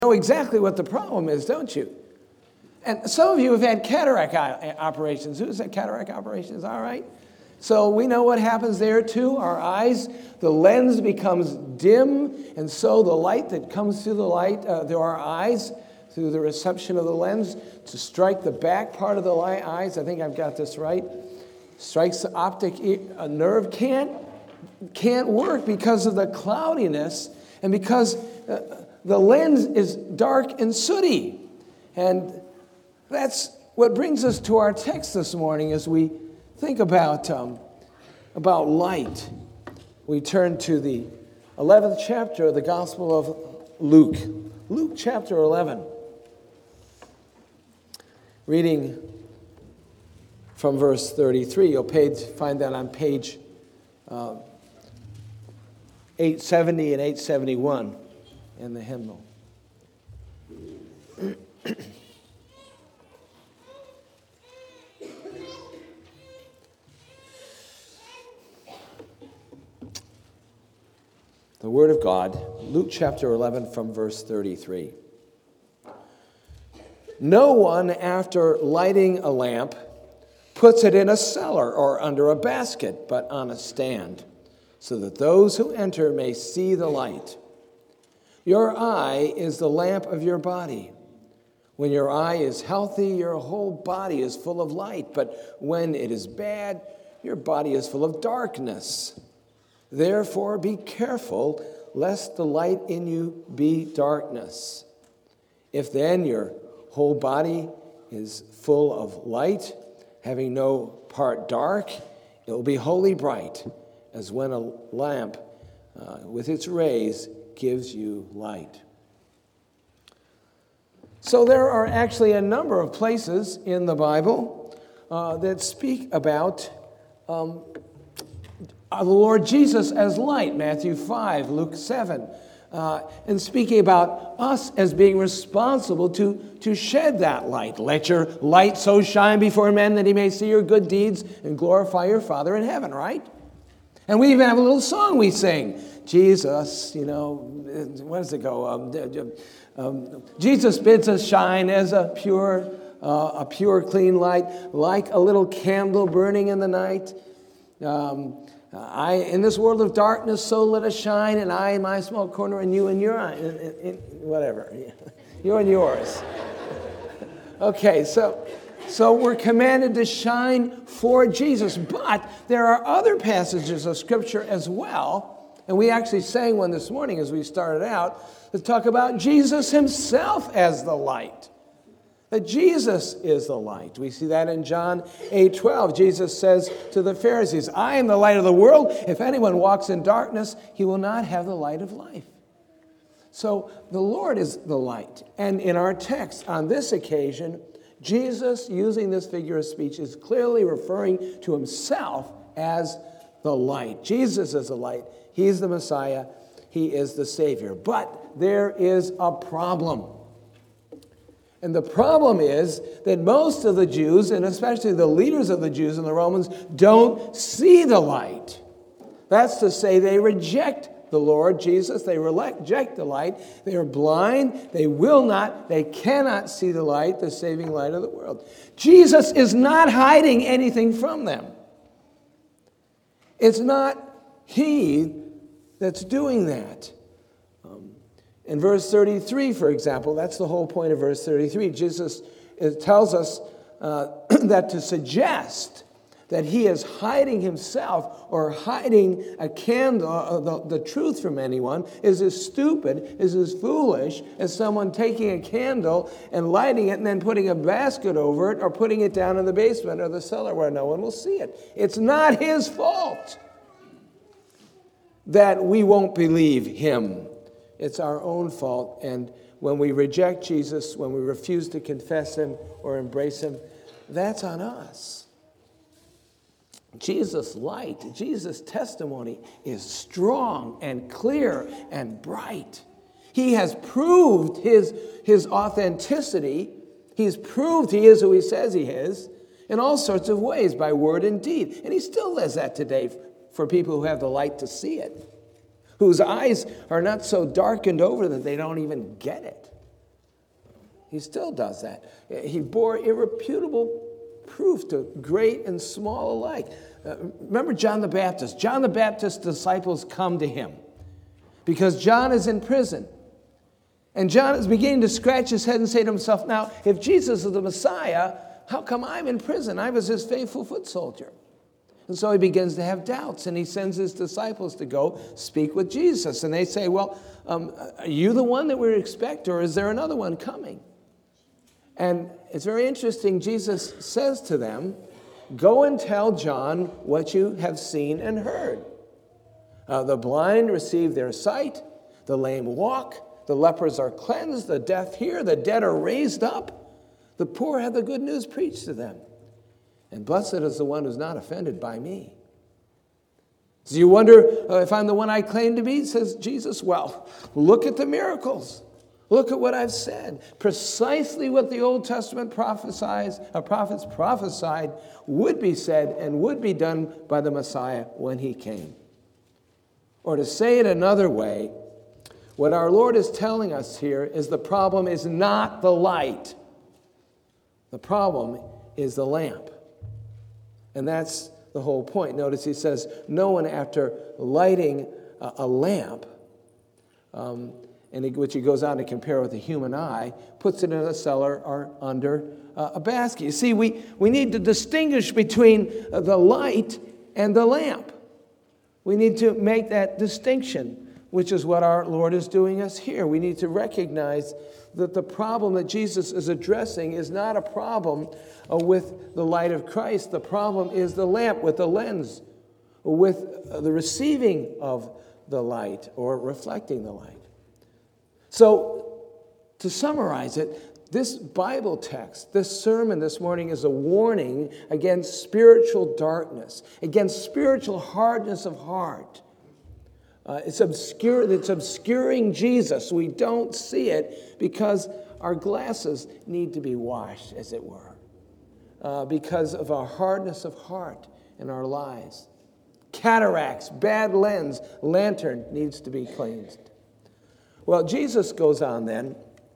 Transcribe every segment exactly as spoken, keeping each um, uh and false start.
know exactly what the problem is, don't you? And some of you have had cataract operations. Who's had cataract operations? All right. So we know what happens there too. Our eyes, the lens becomes dim, and so the light that comes through the light, uh, through our eyes, through the reception of the lens, to strike the back part of the light, eyes, I think I've got this right, strikes the optic a nerve, can't, can't work because of the cloudiness and because uh, the lens is dark and sooty. And that's what brings us to our text this morning as we think about, um, about light. We turn to the eleventh chapter of the Gospel of Luke. Luke chapter eleven. Reading from verse thirty-three. You'll page, find that on page uh, eight seventy and eight seventy-one in the hymnal. The Word of God, Luke chapter eleven from verse thirty-three. No one, after lighting a lamp, puts it in a cellar or under a basket, but on a stand, so that those who enter may see the light. Your eye is the lamp of your body. When your eye is healthy, your whole body is full of light, but when it is bad, your body is full of darkness. Therefore, be careful, lest the light in you be darkness. If then your whole body is full of light, having no part dark, it will be wholly bright, as when a lamp uh, with its rays gives you light. So there are actually a number of places in the Bible uh, that speak about um, the Lord Jesus as light, Matthew five, Luke seven, uh, and speaking about us as being responsible to, to shed that light. Let your light so shine before men that he may see your good deeds and glorify your Father in heaven, right? And we even have a little song we sing. Jesus, you know, where does it go? Um, um, Jesus bids us shine as a pure, uh, a pure, clean light, like a little candle burning in the night. Um, I, in this world of darkness, so let us shine, and I in my small corner, and you in your eye, in, in, whatever, you and yours. Okay, so so we're commanded to shine for Jesus, but there are other passages of Scripture as well, and we actually sang one this morning as we started out, that talk about Jesus himself as the light. That Jesus is the light. We see that in John eight twelve. Jesus says to the Pharisees, I am the light of the world. If anyone walks in darkness, he will not have the light of life. So the Lord is the light. And in our text on this occasion, Jesus, using this figure of speech, is clearly referring to himself as the light. Jesus is the light. He's the Messiah. He is the Savior. But there is a problem. And the problem is that most of the Jews, and especially the leaders of the Jews and the Romans, don't see the light. That's to say, they reject the Lord Jesus. They reject the light. They are blind. They will not, they cannot see the light, the saving light of the world. Jesus is not hiding anything from them. It's not he that's doing that. In verse thirty-three, for example, that's the whole point of verse thirty-three. Jesus tells us uh, that to suggest that he is hiding himself or hiding a candle, uh, the, the truth from anyone, is as stupid, is as foolish as someone taking a candle and lighting it and then putting a basket over it or putting it down in the basement or the cellar where no one will see it. It's not his fault that we won't believe him. It's our own fault, and when we reject Jesus, when we refuse to confess him or embrace him, that's on us. Jesus' light, Jesus' testimony is strong and clear and bright. He has proved his, his authenticity. He's proved he is who he says he is in all sorts of ways, by word and deed. And he still does that today for people who have the light to see it, whose eyes are not so darkened over that they don't even get it. He still does that. He bore irrefutable proof to great and small alike. Uh, remember John the Baptist. John the Baptist's disciples come to him because John is in prison. And John is beginning to scratch his head and say to himself, now, if Jesus is the Messiah, how come I'm in prison? I was his faithful foot soldier. And so he begins to have doubts, and he sends his disciples to go speak with Jesus. And they say, well, um, are you the one that we expect, or is there another one coming? And it's very interesting. Jesus says to them, go and tell John what you have seen and heard. Uh, the blind receive their sight, the lame walk, the lepers are cleansed, the deaf hear, the dead are raised up, the poor have the good news preached to them. And blessed is the one who's not offended by me. So you wonder uh, if I'm the one I claim to be, says Jesus. Well, look at the miracles. Look at what I've said. Precisely what the Old Testament prophesies, uh, prophets prophesied would be said and would be done by the Messiah when he came. Or to say it another way, what our Lord is telling us here is the problem is not the light. The problem is the lamp. And that's the whole point. Notice he says, no one after lighting a, a lamp, um, and he, which he goes on to compare with the human eye, puts it in a cellar or under uh, a basket. You see, we, we need to distinguish between uh, the light and the lamp. We need to make that distinction, which is what our Lord is doing us here. We need to recognize that the problem that Jesus is addressing is not a problem uh, with the light of Christ. The problem is the lamp with the lens, with uh, the receiving of the light or reflecting the light. So, to summarize it, this Bible text, this sermon this morning is a warning against spiritual darkness, against spiritual hardness of heart. Uh, it's obscure, it's obscuring Jesus. We don't see it because our glasses need to be washed, as it were, uh, because of our hardness of heart in our lives. Cataracts, bad lens, lantern needs to be cleansed. Well, Jesus goes on then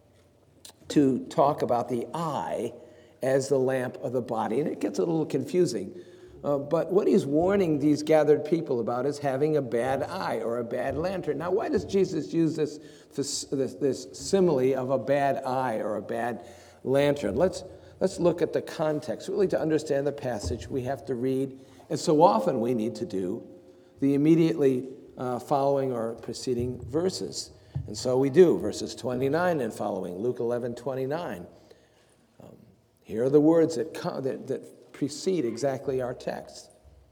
to talk about the eye as the lamp of the body, and it gets a little confusing. Uh, but what he's warning these gathered people about is having a bad eye or a bad lantern. Now, why does Jesus use this, this, this simile of a bad eye or a bad lantern? Let's, let's look at the context. Really, to understand the passage, we have to read, and so often we need to do, the immediately uh, following or preceding verses. And so we do, verses twenty-nine and following, Luke eleven twenty-nine. Um, here are the words that, come, that, that precede exactly our text.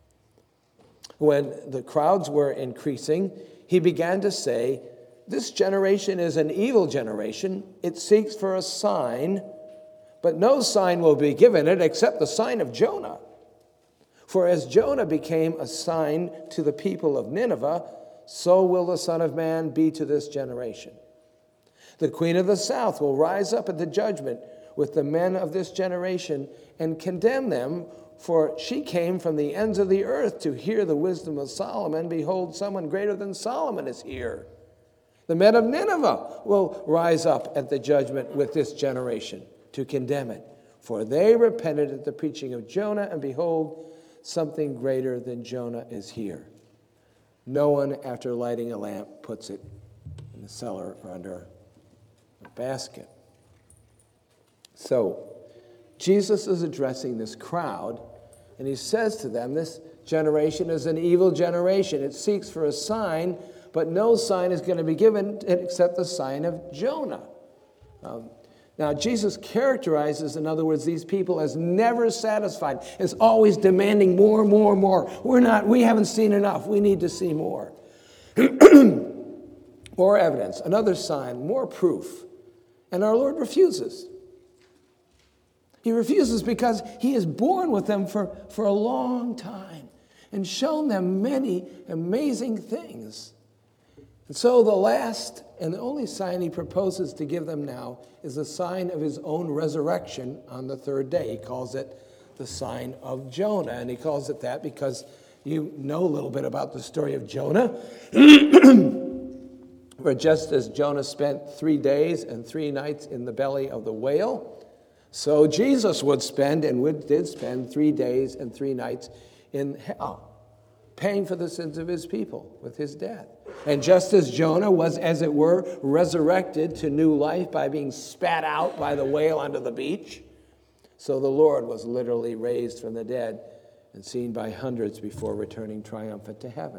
When the crowds were increasing, he began to say, this generation is an evil generation. It seeks for a sign, but no sign will be given it except the sign of Jonah. For as Jonah became a sign to the people of Nineveh, so will the Son of Man be to this generation. The queen of the south will rise up at the judgment with the men of this generation and condemn them, for she came from the ends of the earth to hear the wisdom of Solomon. Behold, someone greater than Solomon is here. The men of Nineveh will rise up at the judgment with this generation to condemn it, for they repented at the preaching of Jonah, and behold, something greater than Jonah is here. No one, after lighting a lamp, puts it in the cellar or under a basket. So, Jesus is addressing this crowd, and he says to them, this generation is an evil generation. It seeks for a sign, but no sign is going to be given except the sign of Jonah. Um, now, Jesus characterizes, in other words, these people as never satisfied, as always demanding more, more, more. We're not, we haven't seen enough. We need to see more. More evidence, another sign, more proof. And our Lord refuses. He refuses because he has borne with them for, for a long time and shown them many amazing things. And so the last and the only sign he proposes to give them now is the sign of his own resurrection on the third day. He calls it the sign of Jonah, and he calls it that because you know a little bit about the story of Jonah. For just as Jonah spent three days and three nights in the belly of the whale, so Jesus would spend and would, did spend three days and three nights in hell, paying for the sins of his people with his death. And just as Jonah was, as it were, resurrected to new life by being spat out by the whale onto the beach, so the Lord was literally raised from the dead and seen by hundreds before returning triumphant to heaven.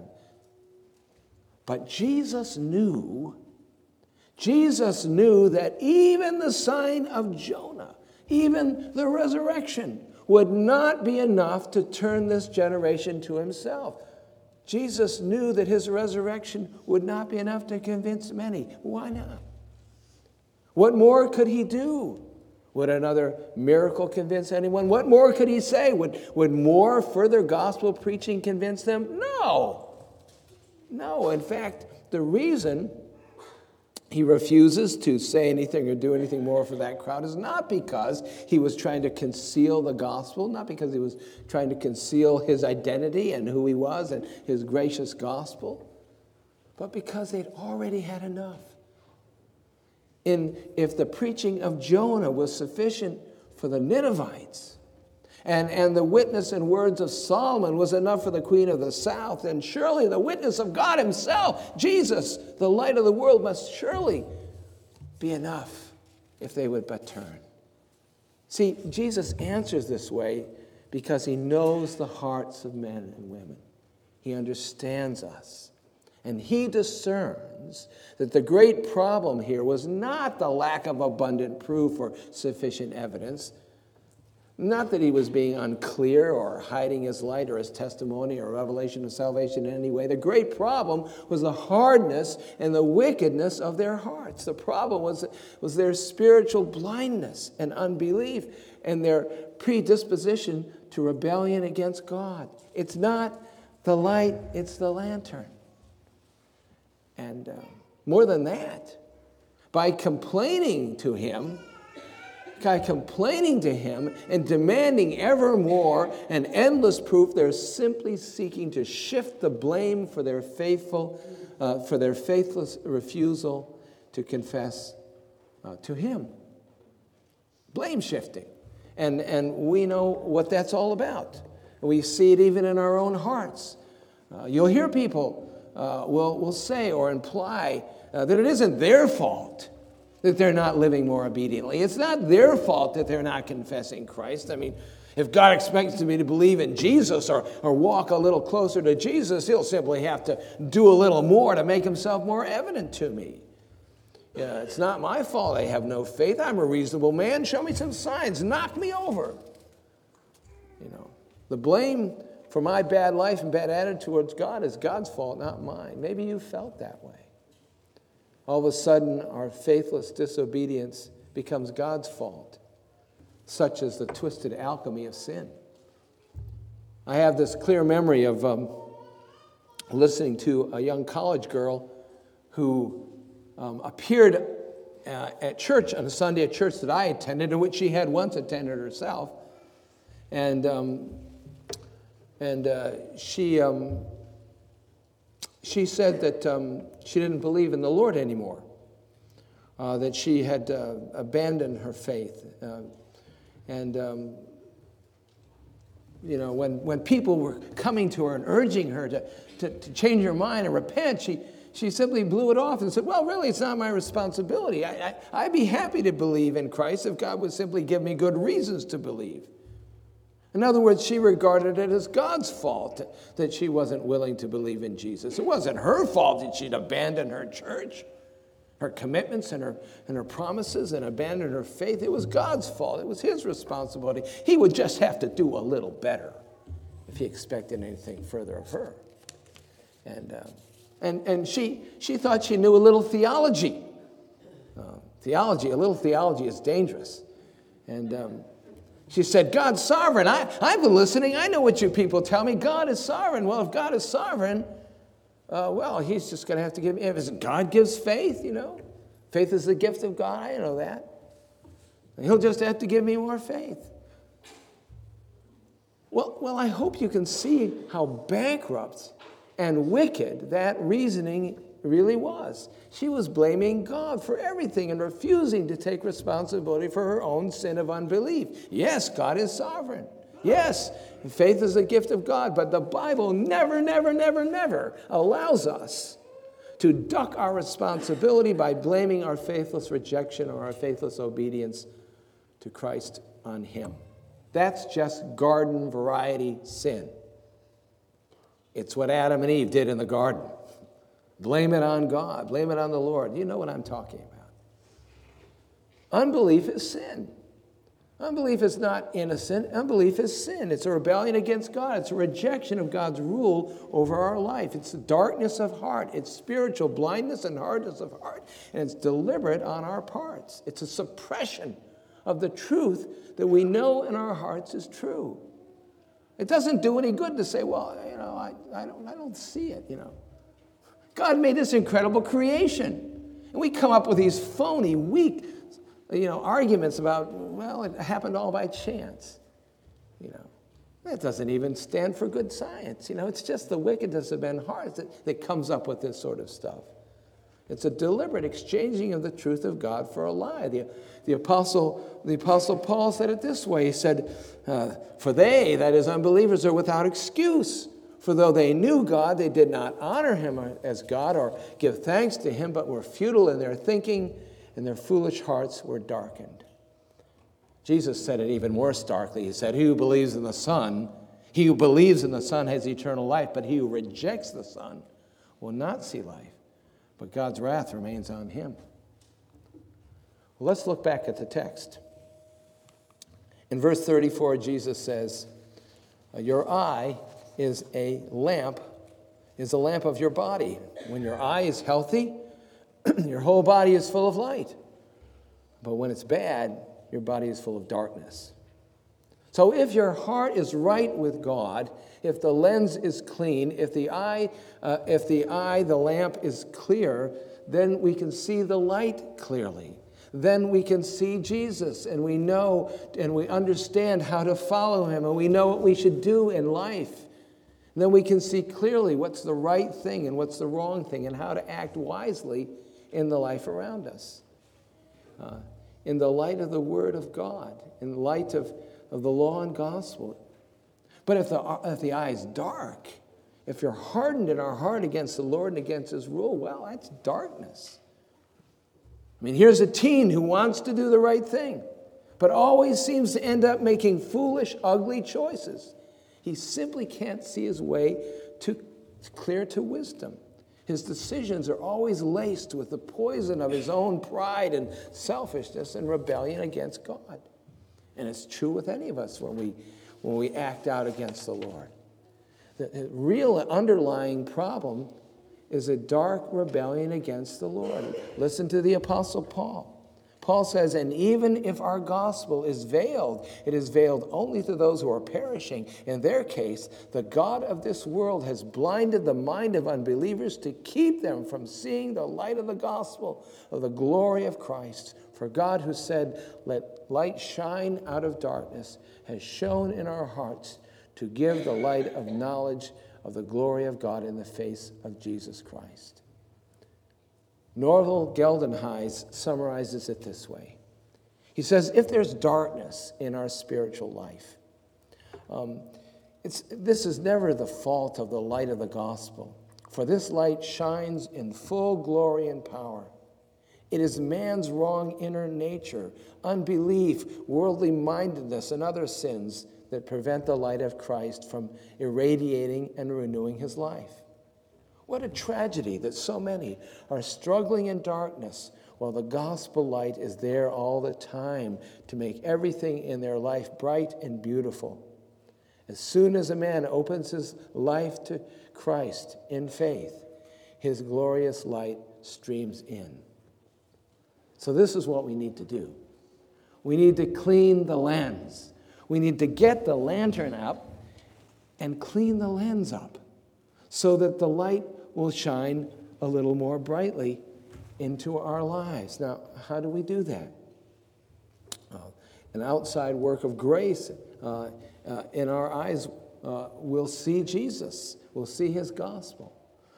But Jesus knew, Jesus knew that even the sign of Jonah, even the resurrection, would not be enough to turn this generation to himself. Jesus knew that his resurrection would not be enough to convince many. Why not? What more could he do? Would another miracle convince anyone? What more could he say? Would, would more further gospel preaching convince them? No. No. In fact, the reason he refuses to say anything or do anything more for that crowd is not because he was trying to conceal the gospel, not because he was trying to conceal his identity and who he was and his gracious gospel, but because they'd already had enough. In, if the preaching of Jonah was sufficient for the Ninevites, and, and the witness and words of Solomon was enough for the queen of the south, then surely the witness of God himself, Jesus, the light of the world, must surely be enough if they would but turn. See, Jesus answers this way because he knows the hearts of men and women. He understands us. And he discerns that the great problem here was not the lack of abundant proof or sufficient evidence, not that he was being unclear or hiding his light or his testimony or revelation of salvation in any way. The great problem was the hardness and the wickedness of their hearts. The problem was, was their spiritual blindness and unbelief and their predisposition to rebellion against God. It's not the light, it's the lantern. And uh, more than that, by complaining to him, by complaining to him and demanding ever more and endless proof, they're simply seeking to shift the blame for their faithful, uh, for their faithless refusal to confess uh, to him. Blame shifting. And, and we know what that's all about. We see it even in our own hearts. Uh, you'll hear people Uh, will, will say or imply uh, that it isn't their fault that they're not living more obediently. It's not their fault that they're not confessing Christ. I mean, if God expects me to believe in Jesus or, or walk a little closer to Jesus, he'll simply have to do a little more to make himself more evident to me. Yeah, it's not my fault I have no faith. I'm a reasonable man. Show me some signs. Knock me over. You know, the blame for my bad life and bad attitude towards God is God's fault, not mine. Maybe you felt that way. All of a sudden, our faithless disobedience becomes God's fault, such as the twisted alchemy of sin. I have this clear memory of um, listening to a young college girl who um, appeared uh, at church on a Sunday at church that I attended, in which she had once attended herself. And um, And uh, she um, she said that um, she didn't believe in the Lord anymore, uh, that she had uh, abandoned her faith. Uh, and, um, you know, when, when people were coming to her and urging her to, to, to change her mind and repent, she, she simply blew it off and said, well, really, it's not my responsibility. I, I, I'd be happy to believe in Christ if God would simply give me good reasons to believe. In other words, she regarded it as God's fault that she wasn't willing to believe in Jesus. It wasn't her fault that she'd abandoned her church, her commitments and her, and her promises, and abandoned her faith. It was God's fault. It was his responsibility. He would just have to do a little better if he expected anything further of her. And, uh, and, and she, she thought she knew a little theology. Uh, theology, a little theology is dangerous. And um, She said, God's sovereign. I, I've been listening. I know what you people tell me. God is sovereign. Well, if God is sovereign, uh, well, he's just going to have to give me. If God gives faith, you know. Faith is the gift of God. I know that. He'll just have to give me more faith. Well, well, I hope you can see how bankrupt and wicked that reasoning really was. She was blaming God for everything and refusing to take responsibility for her own sin of unbelief. Yes, God is sovereign. Yes, faith is a gift of God, but the Bible never, never, never, never allows us to duck our responsibility by blaming our faithless rejection or our faithless obedience to Christ on him. That's just garden variety sin. It's what Adam and Eve did in the garden. Blame it on God. Blame it on the Lord. You know what I'm talking about. Unbelief is sin. Unbelief is not innocent. Unbelief is sin. It's a rebellion against God. It's a rejection of God's rule over our life. It's darkness of heart. It's spiritual blindness and hardness of heart. And it's deliberate on our parts. It's a suppression of the truth that we know in our hearts is true. It doesn't do any good to say, well, you know, I, I, don't, I don't see it, you know. God made this incredible creation. And we come up with these phony, weak, you know, arguments about, well, it happened all by chance. You know, that doesn't even stand for good science. You know, it's just the wickedness of men's hearts that, that comes up with this sort of stuff. It's a deliberate exchanging of the truth of God for a lie. The, the, apostle, the apostle Paul said it this way. He said, uh, for they, that is unbelievers, are without excuse. For though they knew God, they did not honor him as God or give thanks to him, but were futile in their thinking, and their foolish hearts were darkened. Jesus said it even more starkly. He said, he who believes in the Son, he who believes in the Son has eternal life, but he who rejects the Son will not see life, but God's wrath remains on him. Well, let's look back at the text. In verse thirty-four, Jesus says, your eye is a lamp, is a lamp of your body. When your eye is healthy, your whole body is full of light. But when it's bad, your body is full of darkness. So if your heart is right with God, if the lens is clean, if the eye, uh, if the eye, the lamp is clear, then we can see the light clearly. Then we can see Jesus, and we know and we understand how to follow him, and we know what we should do in life. And then we can see clearly what's the right thing and what's the wrong thing, and how to act wisely in the life around us. Uh, in the light of the Word of God, in the light of, of the law and gospel. But if the, if the eye is dark, if you're hardened in our heart against the Lord and against his rule, well, that's darkness. I mean, here's a teen who wants to do the right thing, but always seems to end up making foolish, ugly choices. He simply can't see his way to clear to wisdom. His decisions are always laced with the poison of his own pride and selfishness and rebellion against God. And it's true with any of us when we, when we act out against the Lord. The real underlying problem is a dark rebellion against the Lord. Listen to the Apostle Paul. Paul says, and even if our gospel is veiled, it is veiled only to those who are perishing. In their case, the God of this world has blinded the mind of unbelievers to keep them from seeing the light of the gospel of the glory of Christ. For God, who said, let light shine out of darkness, has shone in our hearts to give the light of knowledge of the glory of God in the face of Jesus Christ. Norval Geldenhuys summarizes it this way. He says, if there's darkness in our spiritual life, um, it's, this is never the fault of the light of the gospel, for this light shines in full glory and power. It is man's wrong inner nature, unbelief, worldly mindedness, and other sins that prevent the light of Christ from irradiating and renewing his life. What a tragedy that so many are struggling in darkness while the gospel light is there all the time to make everything in their life bright and beautiful. As soon as a man opens his life to Christ in faith, his glorious light streams in. So this is what we need to do. We need to clean the lens. We need to get the lantern up and clean the lens up so that the light will shine a little more brightly into our lives. Now, how do we do that? Uh, an outside work of grace. Uh, uh, in our eyes, uh, we'll see Jesus. We'll see his gospel.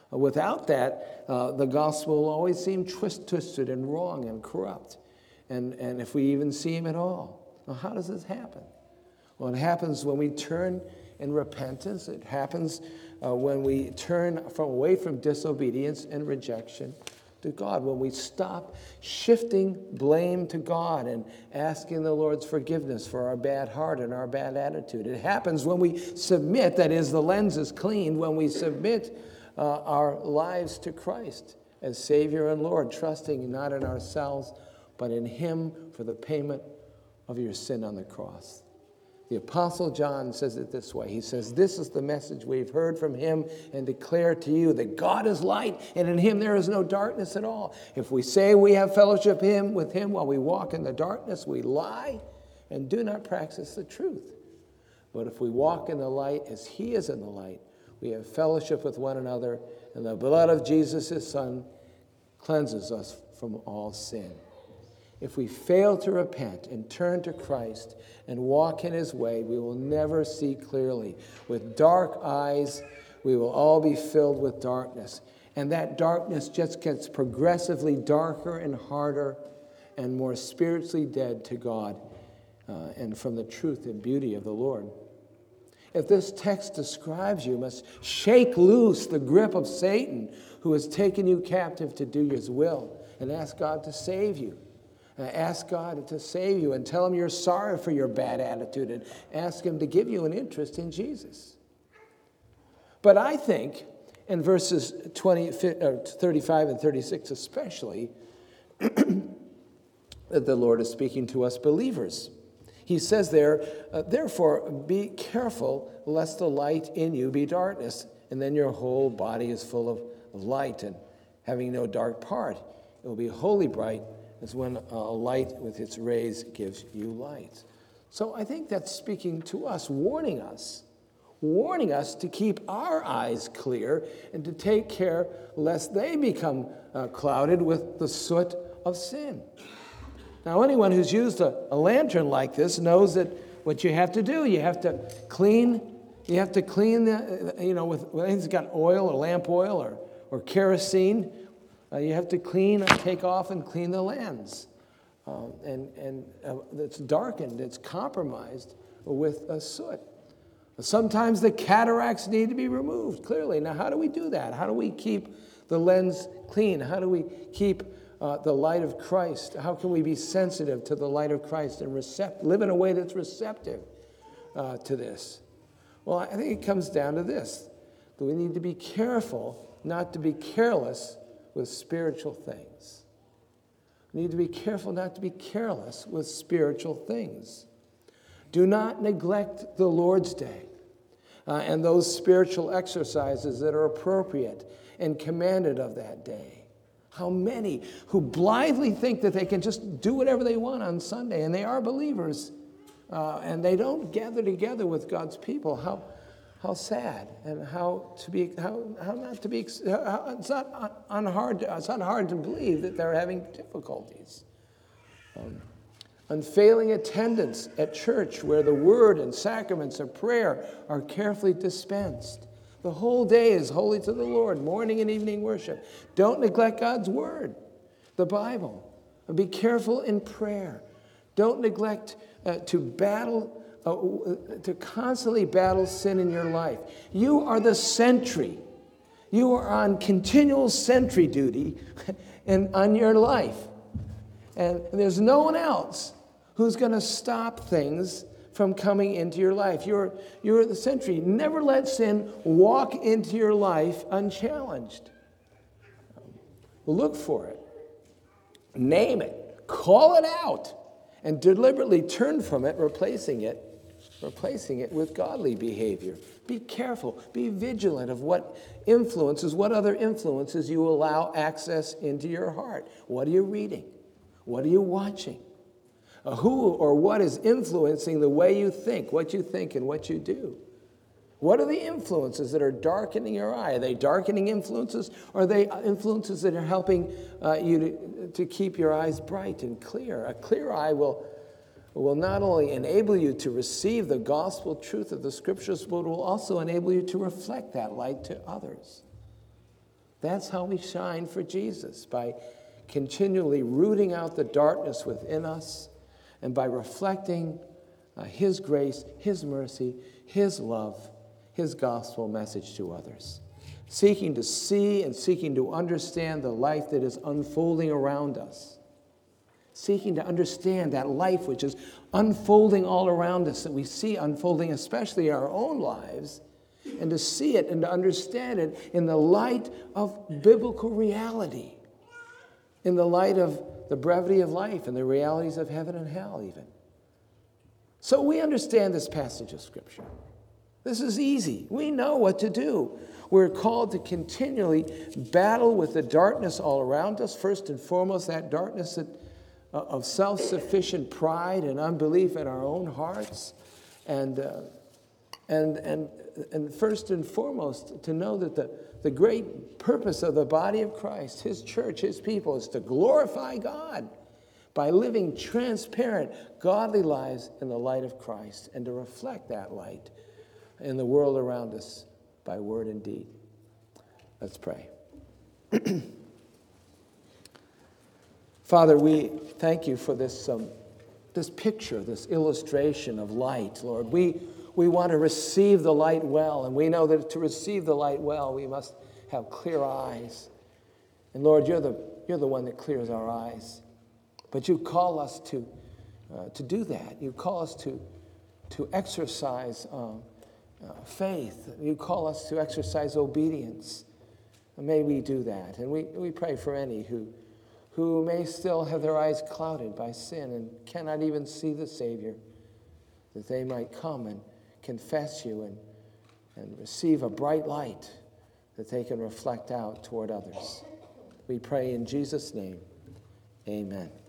Without that, uh, the gospel will always seem twist, twisted and wrong and corrupt. And, and if we even see him at all. Well, how does this happen? Well, it happens when we turn in repentance. It happens uh, when we turn from, away from disobedience and rejection to God, when we stop shifting blame to God and asking the Lord's forgiveness for our bad heart and our bad attitude. It happens when we submit, that is, the lens is cleaned, when we submit uh, our lives to Christ as Savior and Lord, trusting not in ourselves, but in him for the payment of your sin on the cross. The Apostle John says it this way. He says, this is the message we've heard from him and declare to you that God is light, and in him there is no darkness at all. If we say we have fellowship him with him while we walk in the darkness, we lie and do not practice the truth. But if we walk in the light as he is in the light, we have fellowship with one another, and the blood of Jesus, his Son, cleanses us from all sin. If we fail to repent and turn to Christ and walk in his way, we will never see clearly. With dark eyes, we will all be filled with darkness. And that darkness just gets progressively darker and harder and more spiritually dead to God uh, and from the truth and beauty of the Lord. If this text describes you, you must shake loose the grip of Satan, who has taken you captive to do his will, and ask God to save you. Uh, ask God to save you and tell him you're sorry for your bad attitude and ask him to give you an interest in Jesus. But I think in verses twenty, thirty-five and thirty-six especially, that the Lord is speaking to us believers. He says there, uh, therefore, be careful lest the light in you be darkness, and then your whole body is full of, of light, and having no dark part. It will be wholly bright, as when a light with its rays gives you light. So I think that's speaking to us, warning us, warning us to keep our eyes clear and to take care lest they become uh, clouded with the soot of sin. Now, anyone who's used a, a lantern like this knows that what you have to do, you have to clean, you have to clean the, you know, with, I think it's got oil or lamp oil or, or kerosene. Uh, you have to clean, take off and clean the lens. Um, and and uh, it's darkened, it's compromised with a soot. Sometimes the cataracts need to be removed, clearly. Now, how do we do that? How do we keep the lens clean? How do we keep uh, the light of Christ? How can we be sensitive to the light of Christ and recept- live in a way that's receptive uh, to this? Well, I think it comes down to this. That we need to be careful not to be careless with spiritual things. We need to be careful not to be careless with spiritual things. Do not neglect the Lord's Day uh, and those spiritual exercises that are appropriate and commanded of that day. How many who blithely think that they can just do whatever they want on Sunday, and they are believers, uh, and they don't gather together with God's people. How How sad, and how to be, how, how not to be, how, it's not unhard, it's not hard to believe that they're having difficulties. Um, unfailing attendance at church where the word and sacraments of prayer are carefully dispensed. The whole day is holy to the Lord, morning and evening worship. Don't neglect God's word, the Bible. And be careful in prayer. Don't neglect uh, to battle Uh, to constantly battle sin in your life. You are the sentry. You are on continual sentry duty in, on your life. And there's no one else who's going to stop things from coming into your life. You're, you're the sentry. Never let sin walk into your life unchallenged. Look for it. Name it. Call it out. And deliberately turn from it, replacing it replacing it with godly behavior. Be careful. Be vigilant of what influences, what other influences you allow access into your heart. What are you reading? What are you watching? Uh, who or what is influencing the way you think, what you think and what you do? What are the influences that are darkening your eye? Are they darkening influences, or are they influences that are helping uh, you to, to keep your eyes bright and clear? A clear eye will will not only enable you to receive the gospel truth of the Scriptures, but will also enable you to reflect that light to others. That's how we shine for Jesus, by continually rooting out the darkness within us and by reflecting uh, His grace, His mercy, His love, His gospel message to others. Seeking to see and seeking to understand the life that is unfolding around us. Seeking to understand that life which is unfolding all around us, that we see unfolding especially in our own lives, and to see it and to understand it in the light of biblical reality, in the light of the brevity of life and the realities of heaven and hell even. So we understand this passage of Scripture. This is easy. We know what to do. We're called to continually battle with the darkness all around us. First and foremost, that darkness that, uh, of self-sufficient pride and unbelief in our own hearts. And, uh, and, and, and first and foremost, to know that the, the great purpose of the body of Christ, His church, His people, is to glorify God by living transparent, godly lives in the light of Christ, and to reflect that light in the world around us by word and deed. Let's pray. Father, we thank you for this, um, this picture, this illustration of light, Lord. We, we want to receive the light well, and we know that to receive the light well, we must have clear eyes. And Lord, you're the, you're the one that clears our eyes. But you call us to, uh, to do that. You call us to, to exercise um, Uh, faith. You call us to exercise obedience. And may we do that. And we, we pray for any who, who may still have their eyes clouded by sin and cannot even see the Savior, that they might come and confess you and, and receive a bright light that they can reflect out toward others. We pray in Jesus' name. Amen.